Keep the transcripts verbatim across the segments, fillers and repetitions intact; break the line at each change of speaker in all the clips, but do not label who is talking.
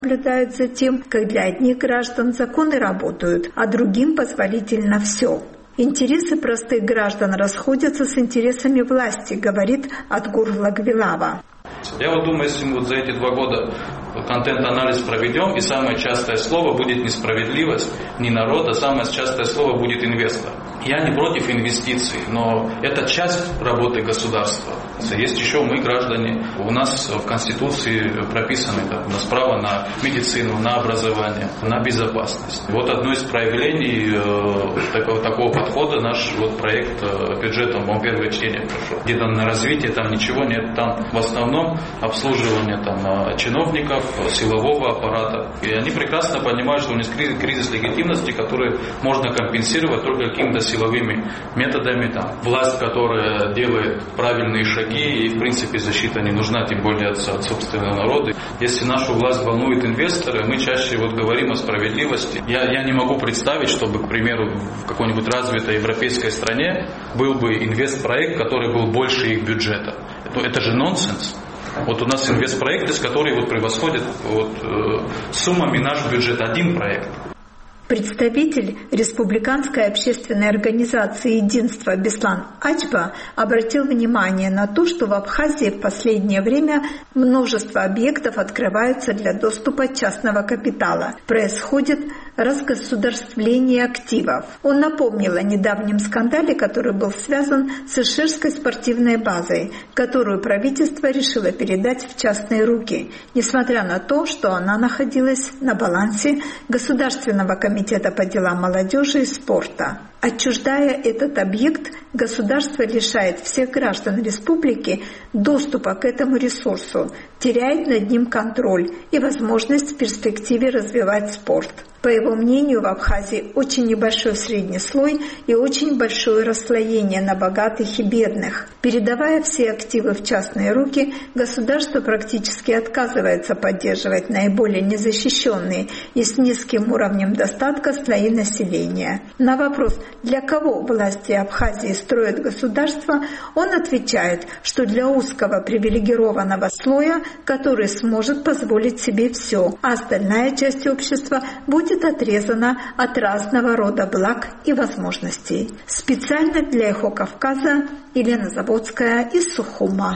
наблюдают за тем, как для одних граждан законы работают, а другим позволительно все. Интересы простых граждан расходятся с интересами власти, говорит Атгур Лагвилава.
Я вот думаю, если мы вот за эти два года контент-анализ проведем, и самое частое слово будет несправедливость, не народ, а самое частое слово будет инвестор. Я не против инвестиций, но это часть работы государства. Есть еще мы, граждане, у нас в Конституции прописаны, да, у нас право на медицину, на образование, на безопасность. Вот одно из проявлений э, такого, такого подхода наш вот проект э, бюджета, по-моему, первое чтение прошел. Где-то на развитие там ничего нет, там в основном обслуживание там, чиновников, силового аппарата. И они прекрасно понимают, что у них кризис, кризис легитимности, который можно компенсировать только какими-то силовыми методами. Там, власть, которая делает правильные шаги, и в принципе защита не нужна, тем более от, от собственного народа. Если нашу власть волнует инвесторы, мы чаще вот говорим о справедливости. Я, я не могу представить, чтобы, к примеру, в какой-нибудь развитой европейской стране был бы инвестпроект, который был больше их бюджета. Это, это же нонсенс. Вот у нас инвестпроекты, которые вот превосходят вот, э, суммами наш бюджет, один проект.
Представитель республиканской общественной организации «Единство» Беслан Ачба обратил внимание на то, что в Абхазии в последнее время множество объектов открываются для доступа частного капитала. Происходит разгосударствление активов. Он напомнил о недавнем скандале, который был связан с Иширской спортивной базой, которую правительство решило передать в частные руки, несмотря на то, что она находилась на балансе Государственного комитета по делам молодежи и спорта. Отчуждая этот объект, государство лишает всех граждан республики доступа к этому ресурсу, теряет над ним контроль и возможность в перспективе развивать спорт. По его мнению, в Абхазии очень небольшой средний слой и очень большое расслоение на богатых и бедных. Передавая все активы в частные руки, государство практически отказывается поддерживать наиболее незащищенные и с низким уровнем достатка слои населения. На вопрос, для кого власти Абхазии строят государство, он отвечает, что для узкого привилегированного слоя, который сможет позволить себе все, а остальная часть общества будет отрезана от разного рода благ и возможностей. Специально для «Эхо Кавказа» Елена Заводская из Сухума.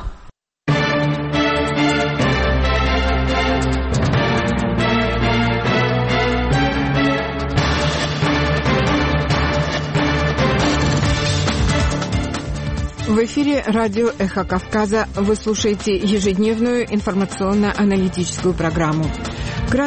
В эфире радио «Эхо Кавказа» вы слушаете ежедневную информационно-аналитическую программу.